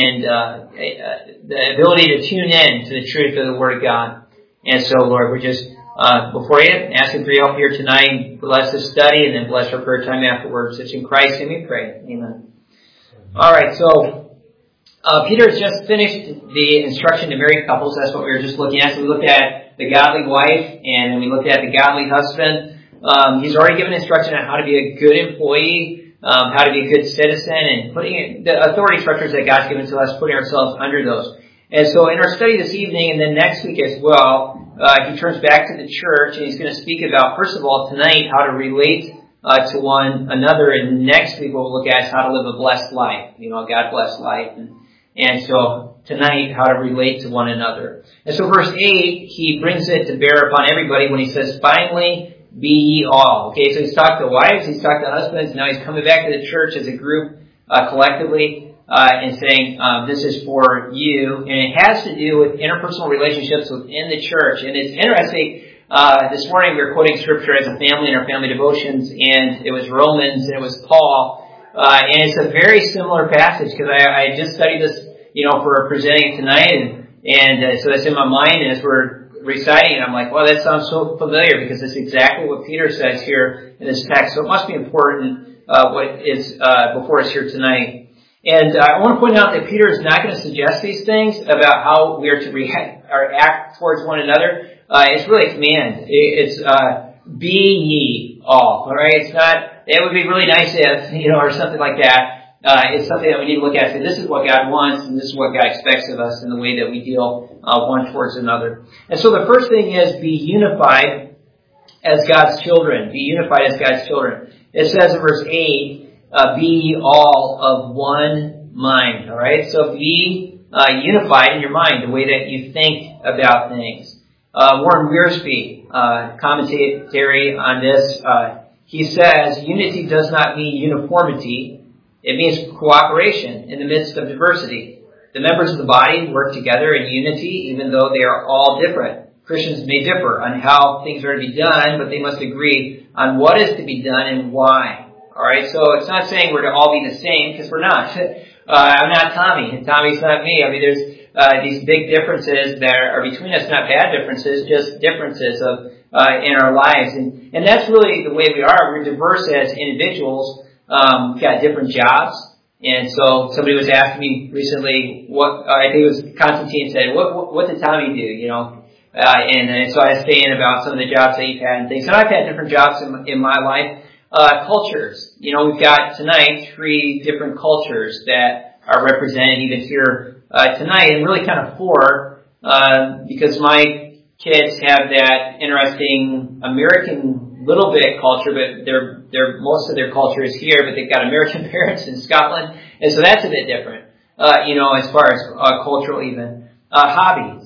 and the ability to tune in to the truth of the Word of God. And so, Lord, we're just before you, asking for your help here tonight. Bless the study, and then bless our prayer time afterwards. It's in Christ's name we pray. Amen. All right, so Peter has just finished the instruction to married couples. That's what we were just looking at. So we looked at the godly wife, and then we looked at the godly husband. He's already given instruction on how to be a good employee, how to be a good citizen, and putting the authority structures that God's given to us, putting ourselves under those. And so in our study this evening, and then next week as well, he turns back to the church, and he's going to speak about, first of all, tonight, how to relate to one another. And next week, what we'll look at is how to live a blessed life, a God-blessed life. And so tonight, how to relate to one another. And so verse 8, he brings it to bear upon everybody when he says, finally, be ye all. Okay, so he's talked to wives, he's talked to husbands, now he's coming back to the church as a group collectively. And saying, this is for you. And it has to do with interpersonal relationships within the church. And it's interesting, this morning we were quoting scripture as a family in our family devotions, and it was Romans and it was Paul. And it's a very similar passage, because I just studied this, for presenting it tonight. And so that's in my mind, and as we're reciting it, I'm like, well, that sounds so familiar, because it's exactly what Peter says here in this text. So it must be important, what is before us here tonight. And I want to point out that Peter is not going to suggest these things about how we are to react or act towards one another. It's really a command. It's be ye all. All right. It's not. It would be really nice if or something like that. It's something that we need to look at and say, this is what God wants, and this is what God expects of us in the way that we deal one towards another. And so the first thing is be unified as God's children. Be unified as God's children. It says in verse 8. Be all of one mind, all right? So be unified in your mind, the way that you think about things. Warren Wiersbe, commentary on this, he says, unity does not mean uniformity. It means cooperation in the midst of diversity. The members of the body work together in unity, even though they are all different. Christians may differ on how things are to be done, but they must agree on what is to be done and why. All right, so it's not saying we're to all be the same, because we're not. I'm not Tommy, and Tommy's not me. I mean, there's these big differences that are between us, not bad differences, just differences of in our lives, and that's really the way we are. We're diverse as individuals. We've got different jobs, and so somebody was asking me recently, I think it was Constantine said, what did Tommy do? And so I was saying about some of the jobs that you've had and things, and I've had different jobs in my life. Cultures. We've got tonight 3 different cultures that are represented even here tonight, and really kind of 4, because my kids have that interesting American little bit culture, but they're most of their culture is here, but they've got American parents in Scotland, and so that's a bit different, as far as cultural even. Hobbies,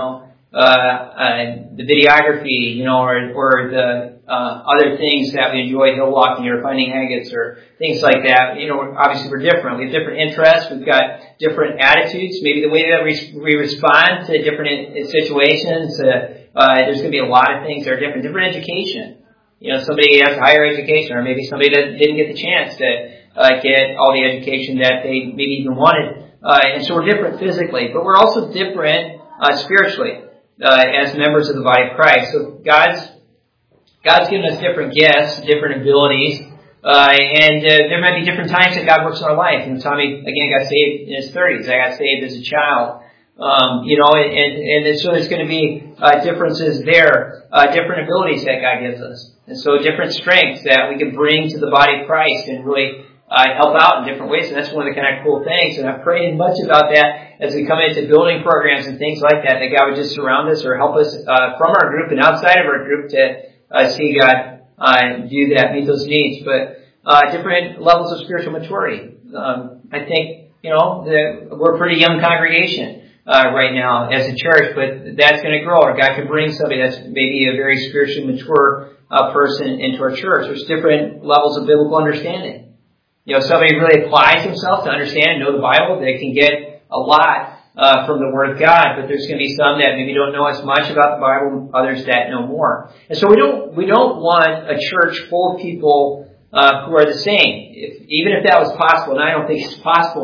the videography, or the other things that we enjoy, hill walking or finding agates or things like that. Obviously we're different. We have different interests. We've got different attitudes. Maybe the way that we respond to different situations. There's going to be a lot of things that are different. Different education. Somebody has higher education, or maybe somebody that didn't get the chance to get all the education that they maybe even wanted. And so we're different physically, but we're also different spiritually as members of the body of Christ. So God's given us different gifts, different abilities, and there might be different times that God works in our life. Tommy, again, got saved in his 30s. I got saved as a child. And so there's going to be differences there, different abilities that God gives us. And so different strengths that we can bring to the body of Christ and really help out in different ways. And that's one of the kind of cool things. And I've prayed much about that as we come into building programs and things like that God would just surround us or help us from our group and outside of our group to see God do that, meet those needs. But different levels of spiritual maturity. I think, we're a pretty young congregation right now as a church, but that's going to grow. Or God could bring somebody that's maybe a very spiritually mature person into our church. There's different levels of biblical understanding. Somebody really applies himself to understand and know the Bible, they can get a lot from the Word of God, but there's going to be some that maybe don't know as much about the Bible, others that know more. And so we don't want a church full of people who are the same. Even if that was possible, and I don't think it's possible,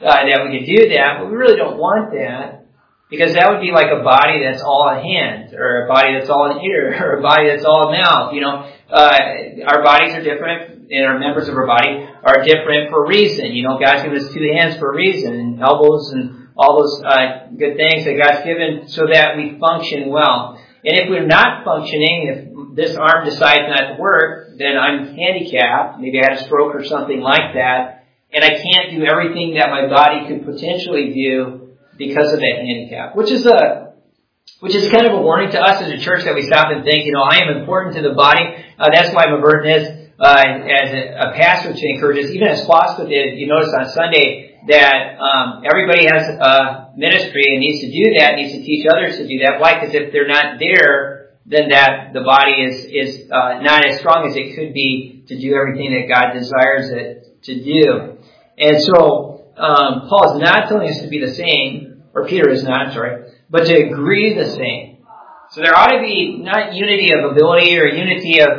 that we could do that, but we really don't want that. Because that would be like a body that's all a hand, or a body that's all an ear, or a body that's all a mouth. Our bodies are different, and our members of our body are different for a reason. God's given us 2 hands for a reason, and elbows and all those good things that God's given so that we function well. And if we're not functioning, if this arm decides not to work, then I'm handicapped. Maybe I had a stroke or something like that, and I can't do everything that my body could potentially do because of that handicap, which is kind of a warning to us as a church that we stop and think, I am important to the body. That's why my burden is, as a pastor, to encourage us. Even as Fosco did, you notice on Sunday that everybody has a ministry and needs to do that, needs to teach others to do that. Why? Because if they're not there, then the body is not as strong as it could be to do everything that God desires it to do. And so Paul is not telling us to be the same, or Peter is not, but to agree the same. So there ought to be not unity of ability or unity of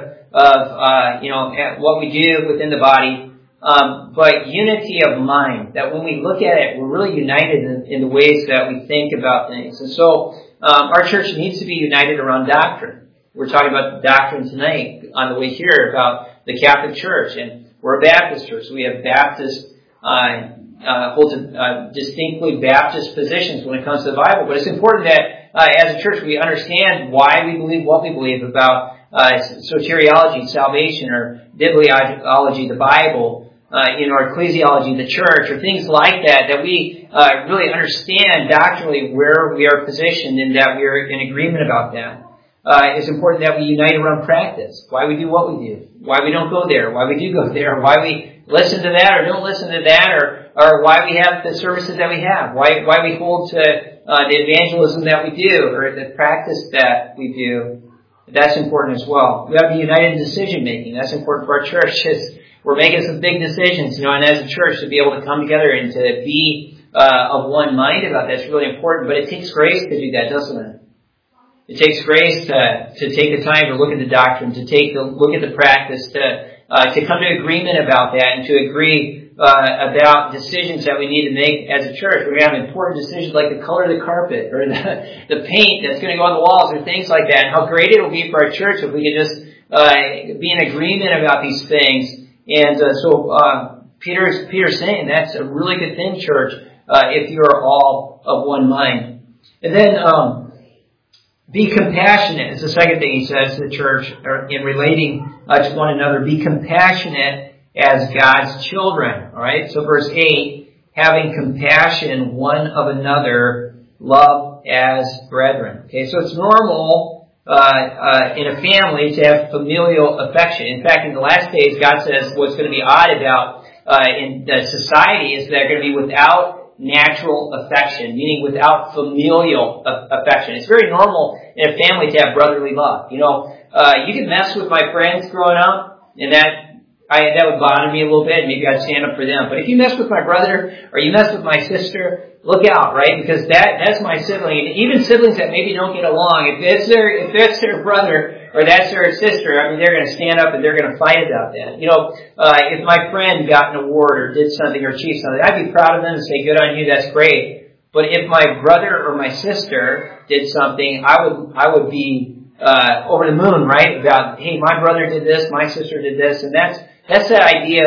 what we do within the body, but unity of mind. That when we look at it, we're really united in the ways that we think about things. And so our church needs to be united around doctrine. We're talking about doctrine tonight on the way here about the Catholic Church, and we're a Baptist church. So we have Baptist hold distinctly Baptist positions when it comes to the Bible. But it's important that as a church we understand why we believe what we believe about soteriology, salvation, or bibliology, the Bible, or ecclesiology, the church, or things like that, that we really understand doctrinally where we are positioned and that we are in agreement about that. It's important that we unite around practice, why we do what we do, why we don't go there, why we do go there, why we listen to that or don't listen to that, or why we have the services that we have, why we hold to the evangelism that we do, or the practice that we do. That's important as well. We have to be united in decision making. That's important for our church. We're making some big decisions, and as a church to be able to come together and to be of one mind about that's really important. But it takes grace to do that, doesn't it? It takes grace to take the time to look at the doctrine, to take a look at the practice, to come to agreement about that, and to agree about decisions that we need to make as a church. We're going to have important decisions like the color of the carpet, or the paint that's going to go on the walls, or things like that. And how great it will be for our church if we can just be in agreement about these things. And so Peter's saying that's a really good thing, church, if you are all of one mind. And then be compassionate is the second thing he says to the church in relating to one another. Be compassionate as God's children. All right. So verse 8, having compassion one of another, love as brethren. Okay. So it's normal in a family to have familial affection. In fact, in the last days, God says what's going to be odd about in the society is they're going to be without natural affection, meaning without familial affection. It's very normal in a family to have brotherly love. You can mess with my friends growing up, and that would bother me a little bit. Maybe I'd stand up for them. But if you mess with my brother or you mess with my sister, look out, right? Because that's my sibling. And even siblings that maybe don't get along, if that's their brother or that's their sister, they're going to stand up and they're going to fight about that. If my friend got an award or did something or achieved something, I'd be proud of them and say, good on you, that's great. But if my brother or my sister did something, I would be over the moon, right? About, hey, my brother did this, my sister did this, and that's that idea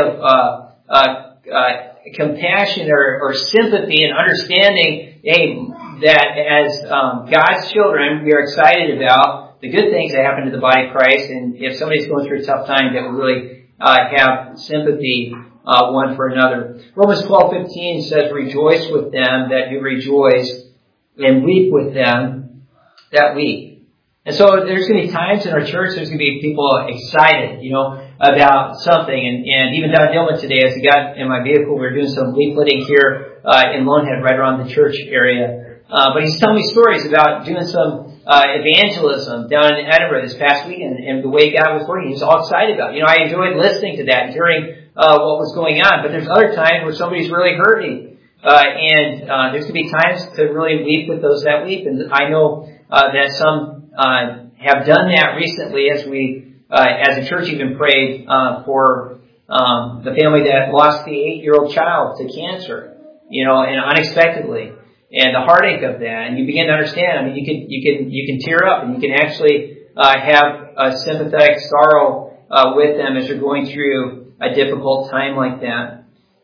of compassion or sympathy and understanding, hey, that as God's children, we are excited about the good things that happen to the body of Christ, and if somebody's going through a tough time, that we really have sympathy one for another. Romans 12:15 says, rejoice with them that do rejoice, and weep with them that weep. And so there's going to be times in our church, there's going to be people excited, about something. And even Don Dillman today, as he got in my vehicle, we were doing some leafleting here in Lonehead, right around the church area. But he's telling me stories about doing some evangelism down in Edinburgh this past weekend, and the way God was working. He was all excited about it. I enjoyed listening to that and hearing what was going on. But there's other times where somebody's really hurting. And there's going to be times to really weep with those that weep. And I know that some have done that recently as we, as a church, even prayed for the family that lost the 8-year-old child to cancer. and unexpectedly. And the heartache of that, and you begin to understand. I mean, you can tear up, and you can actually have a sympathetic sorrow with them as you're going through a difficult time like that.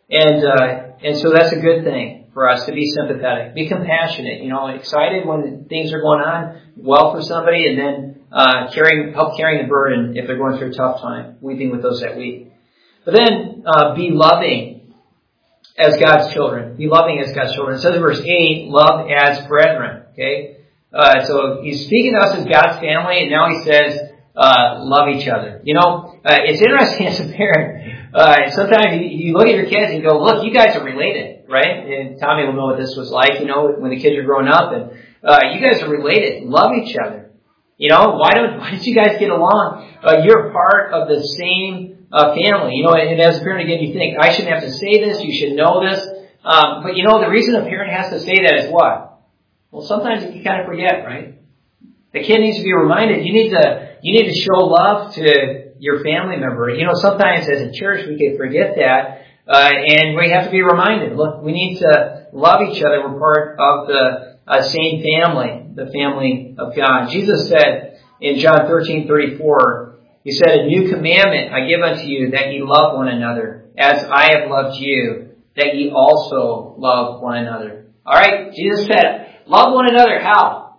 And so that's a good thing for us, to be sympathetic, be compassionate. Excited when things are going on well for somebody, and then help carrying the burden if they're going through a tough time, weeping with those that weep. But then be loving as God's children. Be loving as God's children. It says in verse 8, love as brethren. Okay? So he's speaking to us as God's family, and now he says, love each other. It's interesting as a parent. Sometimes you look at your kids and go, look, you guys are related, right? And Tommy will know what this was like, when the kids are growing up, and you guys are related. Love each other. Why don't you guys get along? You're part of the same family. And as a parent, again, you think, I shouldn't have to say this, you should know this. But the reason a parent has to say that is what? Well, sometimes you kind of forget, right? The kid needs to be reminded, you need to show love to your family member. Sometimes as a church we can forget that, and we have to be reminded, look, we need to love each other. We're part of the same family, the family of God. Jesus said in John 13:34, he said, a new commandment I give unto you, that ye love one another, as I have loved you, that ye also love one another. All right, Jesus said, love one another. How?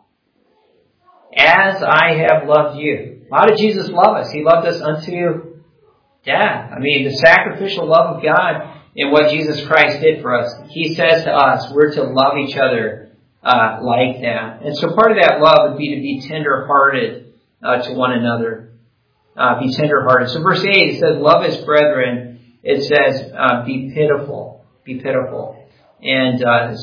As I have loved you. How did Jesus love us? He loved us unto death. I mean, the sacrificial love of God in what Jesus Christ did for us. He says to us, we're to love each other like that. And so part of that love would be to be tender-hearted to one another. Be tender-hearted. So verse 8, it says, love as brethren. It says, be pitiful. Be pitiful. And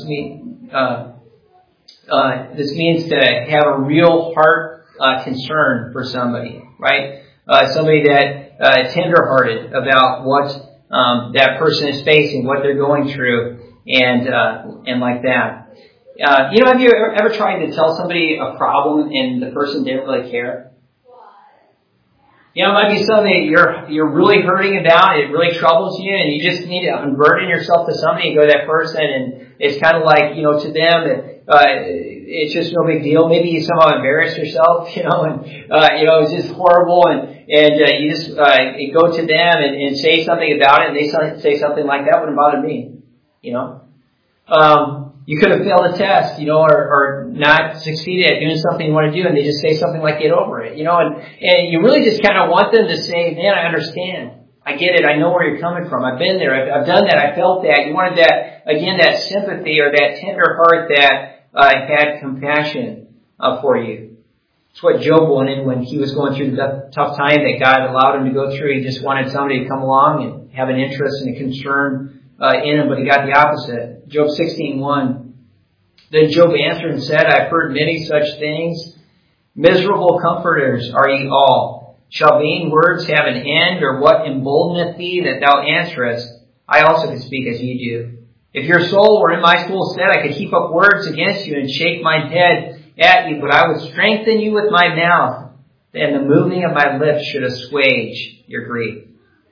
this means to have a real heart concern for somebody, right? Somebody that tender-hearted about what that person is facing, what they're going through, and like that. Have you ever tried to tell somebody a problem and the person didn't really care? It might be something you're really hurting about, it really troubles you, and you just need to unburden yourself to somebody and go to that person, and it's kind of like, to them, it's just no big deal. Maybe you somehow embarrass yourself, and it's just horrible, and you just go to them and say something about it, and they say something like, that wouldn't bother me, You could have failed a test, or not succeeded at doing something you want to do, and they just say something like, get over it, and you really just kind of want them to say, man, I understand. I get it. I know where you're coming from. I've been there. I've done that. I felt that. You wanted that, again, that sympathy or that tender heart that had compassion for you. It's what Job wanted when he was going through the tough time that God allowed him to go through. He just wanted somebody to come along and have an interest and a concern in him, but he got the opposite. Job 16:1. Then Job answered and said, I've heard many such things. Miserable comforters are ye all. Shall vain words have an end, or what emboldeneth thee that thou answerest? I also could speak as ye do. If your soul were in my soul's stead, I could heap up words against you and shake mine head at you, but I would strengthen you with my mouth, and the moving of my lips should assuage your grief.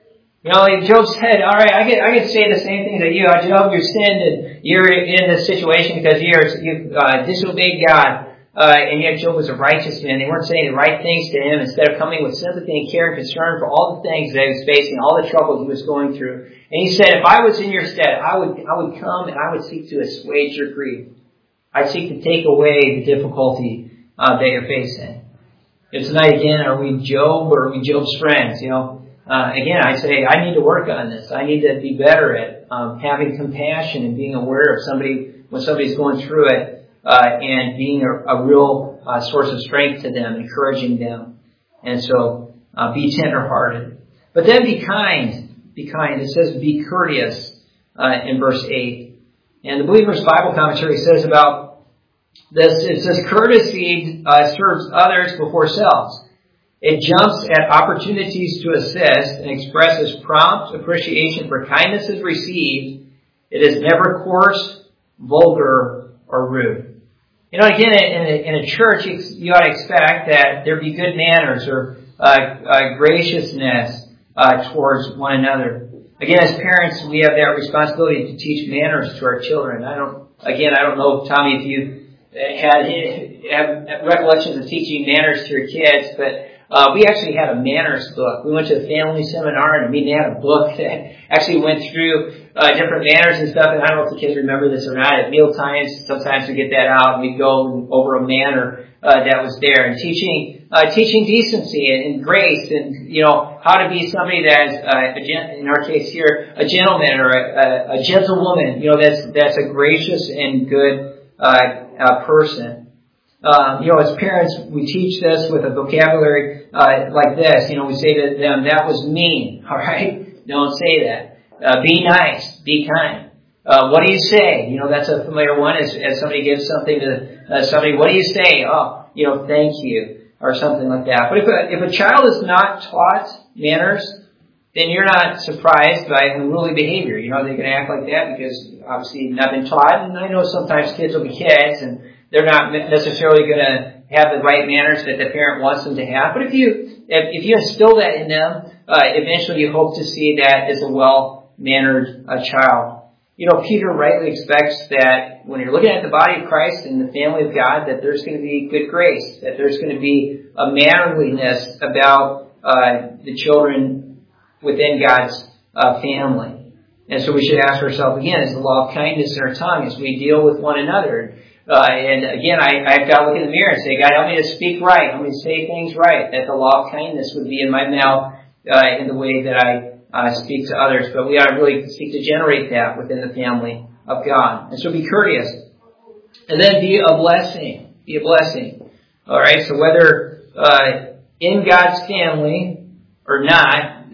Job said, all right, I could say the same thing that you. Job, you sinned and you're in this situation because you've disobeyed God. And yet Job was a righteous man. They weren't saying the right things to him. Instead of coming with sympathy and care and concern for all the things that he was facing, all the trouble he was going through. And he said, if I was in your stead, I would come and I would seek to assuage your grief. I'd seek to take away the difficulty that you're facing. And tonight again, are we Job or are we Job's friends? Again, I say, I need to work on this. I need to be better at having compassion and being aware of somebody when somebody's going through it. And being a real source of strength to them, encouraging them. And so, be tender-hearted. But then be kind. Be kind. It says be courteous in verse 8. And the Believer's Bible Commentary says about this, it says courtesy serves others before selves. It jumps at opportunities to assist and expresses prompt appreciation for kindnesses received. It is never coarse, vulgar, or rude. Again, in a church, you ought to expect that there be good manners or graciousness towards one another. Again, as parents, we have that responsibility to teach manners to our children. I don't know, Tommy, if you have recollections of teaching manners to your kids, but we actually had a manners book. We went to a family seminar, and they had a book that actually went through different manners and stuff. And I don't know if the kids remember this or not. At meal times, sometimes we get that out, and we'd go over a manner that was there, and teaching decency and grace, and how to be somebody that's in our case here, a gentleman or a gentlewoman. That's a gracious and good person. As parents, we teach this with a vocabulary like this. We say to them, "That was mean." All right, don't say that. Be nice. Be kind. What do you say? That's a familiar one. As somebody gives something to somebody, what do you say? Oh, thank you, or something like that. But if a child is not taught manners, then you're not surprised by unruly behavior. They're going to act like that because obviously not been taught. And I know sometimes kids will be kids, and they're not necessarily going to have the right manners that the parent wants them to have. But if you instill that in them, eventually you hope to see that as a well-mannered child. Peter rightly expects that when you're looking at the body of Christ and the family of God, that there's going to be good grace, that there's going to be a mannerliness about the children within God's family. And so we should ask ourselves again, is the law of kindness in our tongue as we deal with one another? And again, I've got to look in the mirror and say, God, help me to speak right. Help me to say things right. That the law of kindness would be in my mouth in the way that I speak to others. But we ought to really seek to generate that within the family of God. And so be courteous. And then be a blessing. Be a blessing. All right, so whether in God's family or not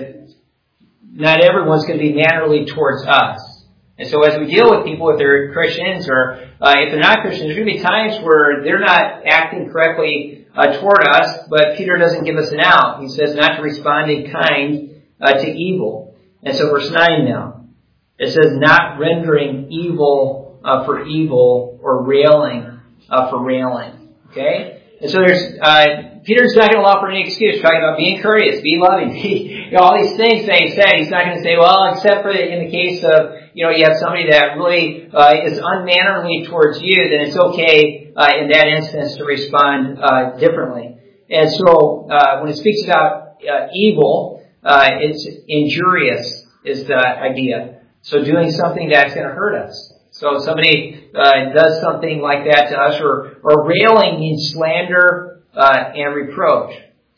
everyone's going to be mannerly towards us. And so as we deal with people, if they're Christians or if they're not Christians, there's going to be times where they're not acting correctly toward us, but Peter doesn't give us an out. He says not to respond in kind to evil. And so verse 9 now, it says not rendering evil for evil or railing for railing. Okay? And so Peter's not going to offer any excuse, talking about being courteous, be loving, all these things that he said. He's not going to say, well, except for in the case of, you have somebody that really is unmannerly towards you, then it's okay in that instance to respond differently. And so when it speaks about evil, it's injurious is the idea. So doing something that's going to hurt us. So if somebody does something like that to us, or railing means slander and reproach.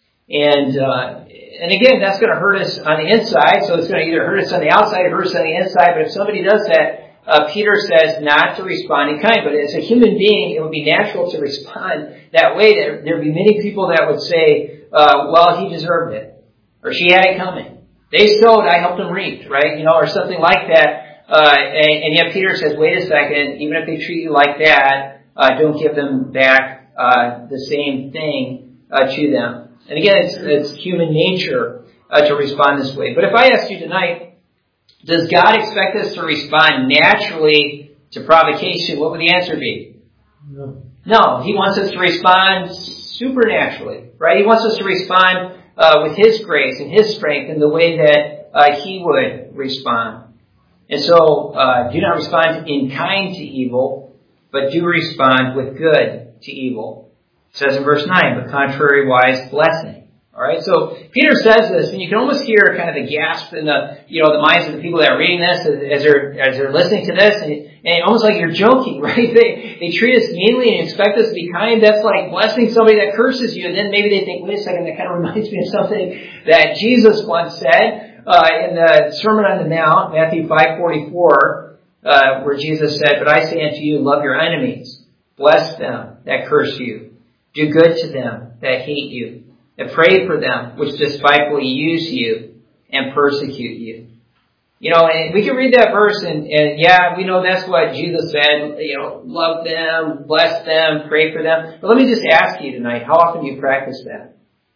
And again, that's going to hurt us on the inside, so it's going to either hurt us on the outside or hurt us on the inside. But if somebody does that, Peter says not to respond in kind. But as a human being, it would be natural to respond that way. There would be many people that would say, well, he deserved it, or she had it coming. They sowed, I helped them reap, right? Or something like that. And yet Peter says, wait a second, even if they treat you like that, don't give them back the same thing to them. And again, it's human nature to respond this way. But if I ask you tonight, does God expect us to respond naturally to provocation? What would the answer be? No. He wants us to respond supernaturally, right? He wants us to respond with His grace and His strength in the way that He would respond. And so, do not respond in kind to evil, but do respond with good to evil. It says in verse 9, but contrariwise blessing. Alright, so Peter says this, and you can almost hear kind of the gasp in the minds of the people that are reading this as they're listening to this, and almost like you're joking, right? They treat us meanly and expect us to be kind. That's like blessing somebody that curses you, and then maybe they think, wait a second, that kind of reminds me of something that Jesus once said in the Sermon on the Mount, Matthew 5:44, where Jesus said, but I say unto you, love your enemies, bless them that curse you, do good to them that hate you, and pray for them which despitefully use you and persecute you. And we can read that verse and yeah, we know that's what Jesus said, love them, bless them, pray for them. But let me just ask you tonight, how often do you practice that?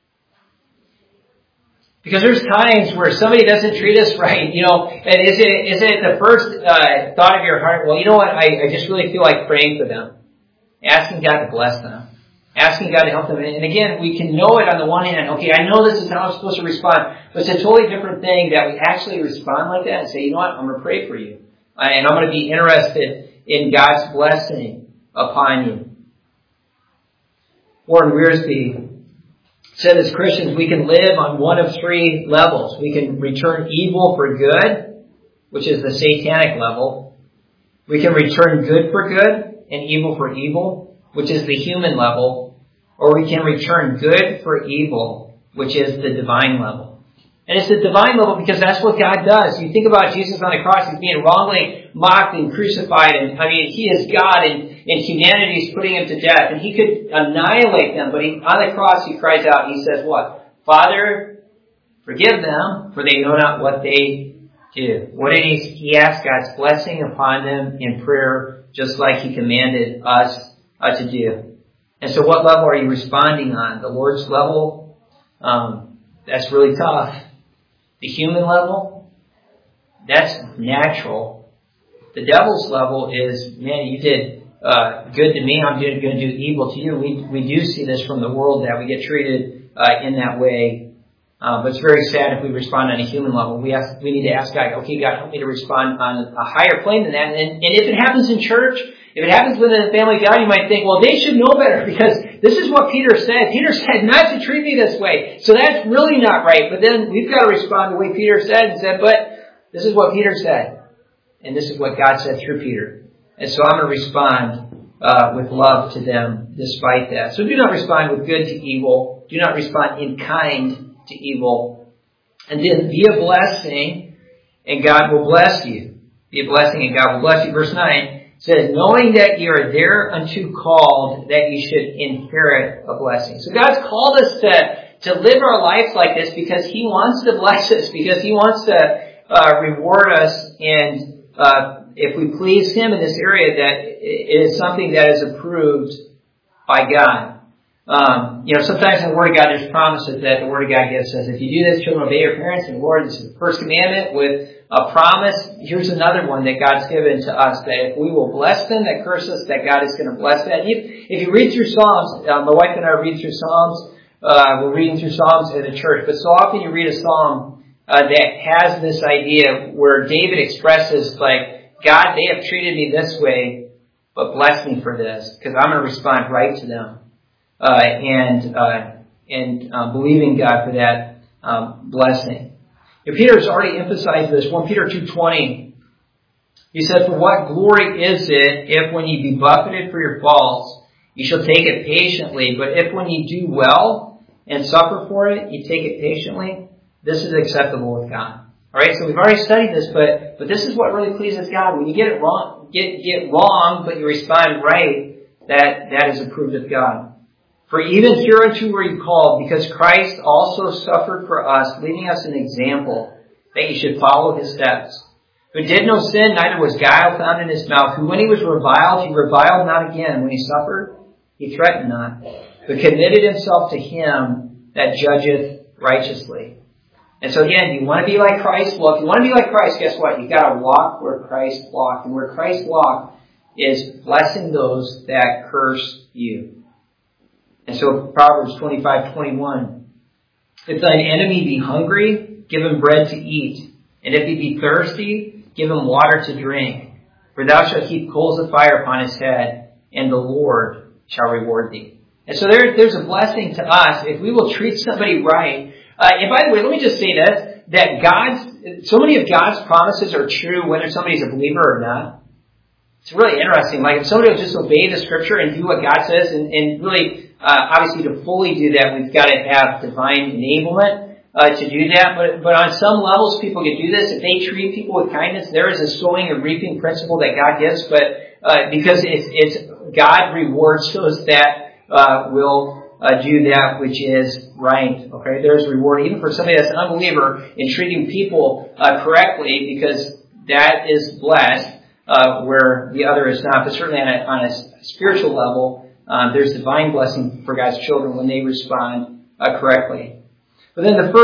Because there's times where somebody doesn't treat us right, and is it the first thought of your heart, well, you know what, I just really feel like praying for them, asking God to bless them. Asking God to help them. And again, we can know it on the one hand. Okay, I know this is how I'm supposed to respond. But it's a totally different thing that we actually respond like that and say, you know what, I'm going to pray for you. And I'm going to be interested in God's blessing upon you. Warren Wiersbe said as Christians, we can live on one of three levels. We can return evil for good, which is the satanic level. We can return good for good and evil for evil, which is the human level. Or we can return good for evil, which is the divine level. And it's the divine level because that's what God does. You think about Jesus on the cross, he's being wrongly mocked and crucified. And he is God and humanity is putting him to death. And he could annihilate them, but on the cross he cries out and he says what? Father, forgive them, for they know not what they do. What did he asked God's blessing upon them in prayer, just like he commanded us to do. And so what level are you responding on? The Lord's level? That's really tough. The human level? That's natural. The devil's level is, man, you did good to me, I'm going to do evil to you. We do see this from the world that we get treated in that way. But it's very sad if we respond on a human level. We need to ask God, okay, God, help me to respond on a higher plane than that. And if it happens in church, if it happens within the family of God, you might think, well, they should know better because this is what Peter said. Peter said not to treat me this way. So that's really not right. But then we've got to respond the way Peter said and said, but this is what Peter said. And this is what God said through Peter. And so I'm going to respond with love to them despite that. So do not respond with good to evil. Do not respond in kind to evil. And then be a blessing and God will bless you. Be a blessing and God will bless you. Verse 9 says, knowing that you are thereunto called, that you should inherit a blessing. So God's called us to live our lives like this because he wants to bless us, because he wants to reward us. And if we please him in this area, that it is something that is approved by God. Sometimes in the Word of God, there's promises that the Word of God gives us. If you do this, children, obey your parents. And Lord, this is the first commandment with a promise. Here's another one that God's given to us, that if we will bless them that curse us, that God is going to bless that. If you read through Psalms, my wife and I read through Psalms. We're reading through Psalms at a church, but so often you read a Psalm that has this idea where David expresses, like, God, they have treated me this way, but bless me for this, because I'm going to respond right to them. And believing God for that blessing. Peter has already emphasized this. 1 Peter 2:20, he said, for what glory is it if when ye be buffeted for your faults, you shall take it patiently, but if when ye do well and suffer for it, you take it patiently, this is acceptable with God. Alright, so we've already studied this, but this is what really pleases God. When you get it wrong, get wrong, but you respond right, that is approved of God. For even hereunto were you called, because Christ also suffered for us, leaving us an example, that you should follow his steps. Who did no sin, neither was guile found in his mouth. Who when he was reviled, he reviled not again. When he suffered, he threatened not, but committed himself to him that judgeth righteously. And so again, you want to be like Christ? Well, if you want to be like Christ, guess what? You've got to walk where Christ walked. And where Christ walked is blessing those that curse you. And so Proverbs 25:21, if thine enemy be hungry, give him bread to eat. And if he be thirsty, give him water to drink. For thou shalt heap coals of fire upon his head, and the Lord shall reward thee. And so there's a blessing to us if we will treat somebody right. And by the way, let me just say this, that so many of God's promises are true whether somebody's a believer or not. It's really interesting. Like if somebody will just obey the scripture and do what God says and really, obviously to fully do that, we've got to have divine enablement to do that. But on some levels, people can do this. If they treat people with kindness, there is a sowing and reaping principle that God gives. But because it's God rewards those that will do that which is right. Okay, there's reward even for somebody that's an unbeliever in treating people correctly, because that is blessed where the other is not. But certainly on a spiritual level, there's divine blessing for God's children when they respond correctly. But then the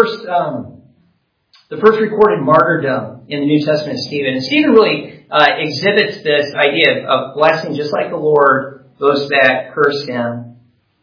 first recorded martyrdom in the New Testament is Stephen. And Stephen really exhibits this idea of blessing, just like the Lord, those that curse him.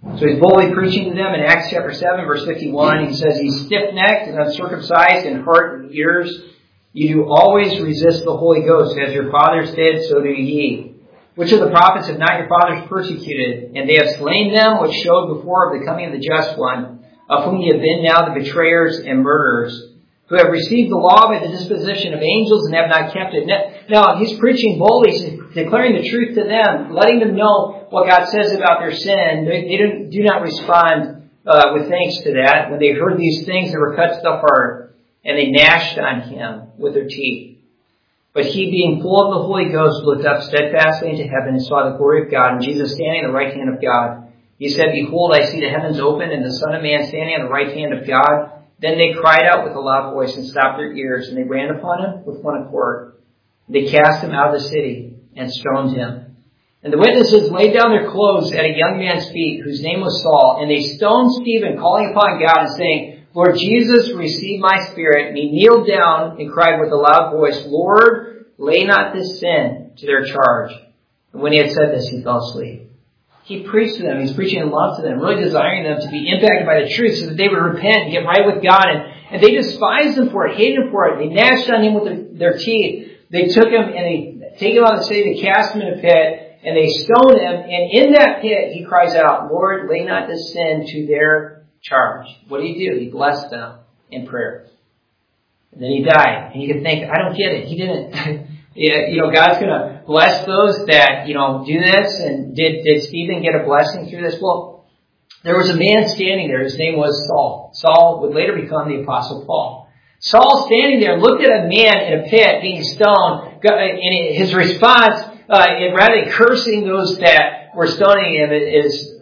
So he's boldly preaching to them in Acts chapter 7, verse 51. He says, "He's stiff-necked and uncircumcised in heart and ears. You do always resist the Holy Ghost, as your fathers did, so do ye. Which of the prophets have not your fathers persecuted? And they have slain them, which showed before of the coming of the just one, of whom ye have been now the betrayers and murderers, who have received the law by the disposition of angels and have not kept it." Now, he's preaching boldly, he's declaring the truth to them, letting them know what God says about their sin. They do not respond with thanks to that. When they heard these things, they were cut to the heart, and they gnashed on him with their teeth. But he, being full of the Holy Ghost, looked up steadfastly into heaven and saw the glory of God, and Jesus standing at the right hand of God. He said, "Behold, I see the heavens open, and the Son of Man standing on the right hand of God." Then they cried out with a loud voice and stopped their ears, and they ran upon him with one accord. They cast him out of the city and stoned him. And the witnesses laid down their clothes at a young man's feet, whose name was Saul, and they stoned Stephen, calling upon God and saying, "Lord Jesus, receive my spirit." And he kneeled down and cried with a loud voice, "Lord, lay not this sin to their charge." And when he had said this, he fell asleep. He preached to them. He's preaching in love to them, really desiring them to be impacted by the truth so that they would repent and get right with God. And they despised him for it, hated him for it. They gnashed on him with their teeth. They took him and they take him out of the city. They cast him in a pit and they stone him. And in that pit, he cries out, "Lord, lay not this sin to their charge." What do? He blessed them in prayer. And then he died. And you can think, I don't get it. He didn't. God's going to bless those that, do this. And did Stephen get a blessing through this? Well, there was a man standing there. His name was Saul. Saul would later become the Apostle Paul. Saul standing there looked at a man in a pit being stoned. And his response, rather than cursing those that were stoning him, is,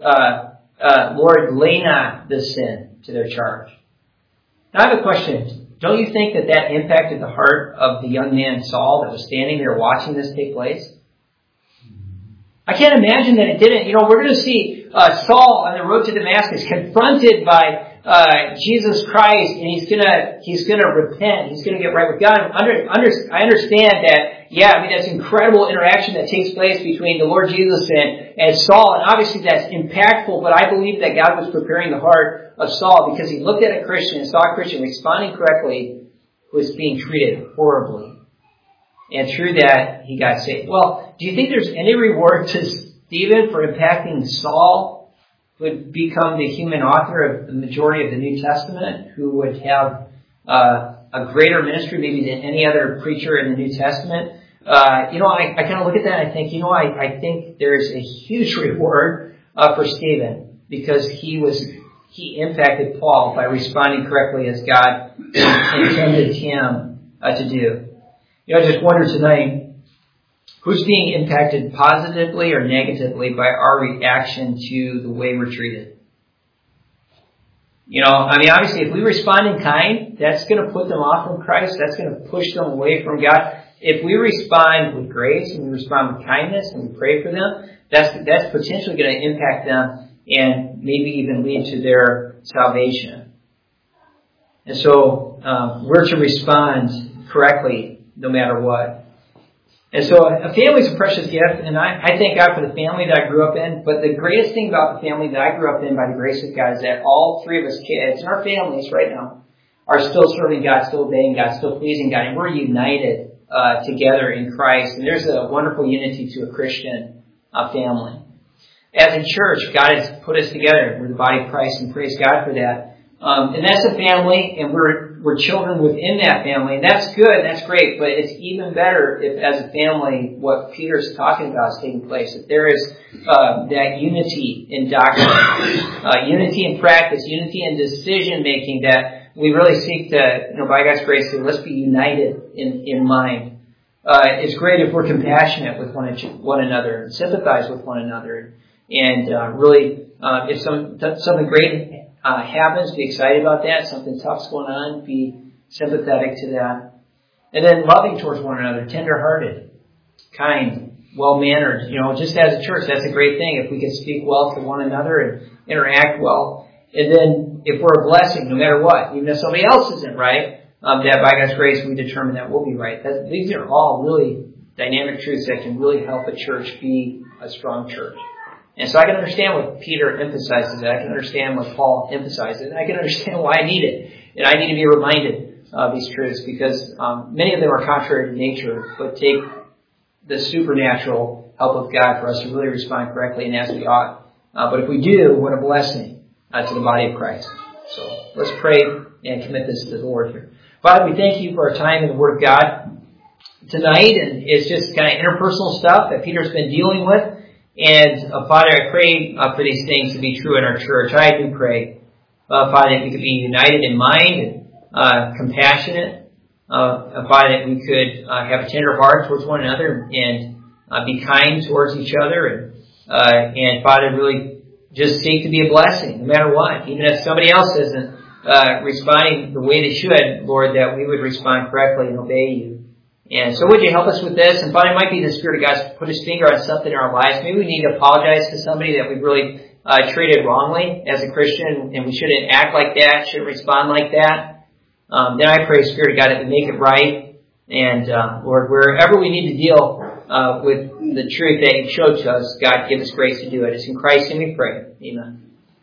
"Lord, lay not this sin to their charge." Now I have a question. Don't you think that impacted the heart of the young man Saul that was standing there watching this take place? I can't imagine that it didn't. We're going to see Saul on the road to Damascus confronted by Jesus Christ, and he's gonna repent. He's gonna get right with God. I understand that. That's incredible interaction that takes place between the Lord Jesus and Saul, and obviously that's impactful. But I believe that God was preparing the heart of Saul because he looked at a Christian and saw a Christian responding correctly who was being treated horribly, and through that he got saved. Well, do you think there's any reward to Stephen for impacting Saul, who would become the human author of the majority of the New Testament, who would have a greater ministry maybe than any other preacher in the New Testament? I kind of look at that and I think, I think there is a huge reward for Stephen because he impacted Paul by responding correctly as God intended him to do. I just wonder tonight, who's being impacted positively or negatively by our reaction to the way we're treated? Obviously, if we respond in kind, that's going to put them off from Christ. That's going to push them away from God. If we respond with grace and we respond with kindness and we pray for them, that's potentially going to impact them and maybe even lead to their salvation. And so we're to respond correctly no matter what. And so a family is a precious gift, and I thank God for the family that I grew up in. But the greatest thing about the family that I grew up in by the grace of God is that all three of us kids in our families right now are still serving God, still obeying God, still pleasing God, and we're united together in Christ. And there's a wonderful unity to a Christian family. As a church, God has put us together. We're the body of Christ, and praise God for that. And that's a family, and we're children within that family, and that's good, that's great, but it's even better if, as a family, what Peter's talking about is taking place, that there is that unity in doctrine, unity in practice, unity in decision-making, that we really seek to, by God's grace, let's be united in mind. It's great if we're compassionate with one another, and sympathize with one another, and really, if something great happens, be excited about that. Something tough's going on, be sympathetic to that. And then loving towards one another, tender-hearted, kind, well-mannered. Just as a church, that's a great thing if we can speak well to one another and interact well. And then if we're a blessing, no matter what, even if somebody else isn't right, that by God's grace we determine that we'll be right. These are all really dynamic truths that can really help a church be a strong church. And so I can understand what Peter emphasizes. I can understand what Paul emphasizes. And I can understand why I need it. And I need to be reminded of these truths because many of them are contrary to nature, but take the supernatural help of God for us to really respond correctly and as we ought. But if we do, what a blessing to the body of Christ. So let's pray and commit this to the Lord here. Father, we thank you for our time in the Word of God tonight. And it's just kind of interpersonal stuff that Peter's been dealing with. And Father, I pray for these things to be true in our church. I do pray, Father, that we could be united in mind and compassionate. Father, that we could have a tender heart towards one another and be kind towards each other. And Father, really just seek to be a blessing no matter what. Even if somebody else isn't responding the way they should, Lord, that we would respond correctly and obey you. And so would you help us with this? And Father, it might be the Spirit of God put His finger on something in our lives. Maybe we need to apologize to somebody that we've really treated wrongly as a Christian, and we shouldn't act like that, shouldn't respond like that. Then I pray, Spirit of God, that we make it right. And Lord, wherever we need to deal with the truth that you showed to us, God, give us grace to do it. It's in Christ's name we pray. Amen.